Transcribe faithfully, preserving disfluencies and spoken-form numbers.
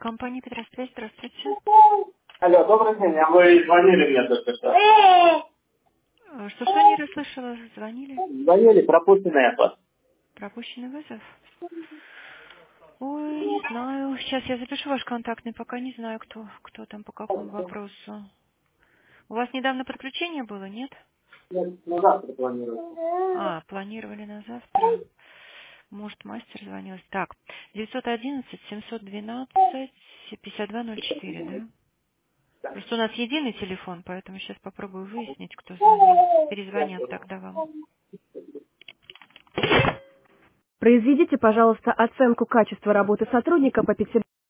Компания Петросвязь, здравствуйте. Алло, добрый день, а вы звонили мне только что? Э, Что, что не расслышала? Звонили? Звонили, пропущенный от вас. Пропущенный вызов? Ой, не знаю. Сейчас я запишу ваш контактный, пока не знаю, кто, кто там по какому вопросу. У вас недавно подключение было, нет? Нет, на завтра планирую. А, планировали на завтра. Может, мастер звонил. Так, девятьсот одиннадцать семьсот двенадцать пятьдесят два ноль четыре, да? Просто у нас единый телефон, поэтому сейчас попробую выяснить, кто звонил. Перезвонят тогда вам. Произведите, пожалуйста, оценку качества работы сотрудника по пяти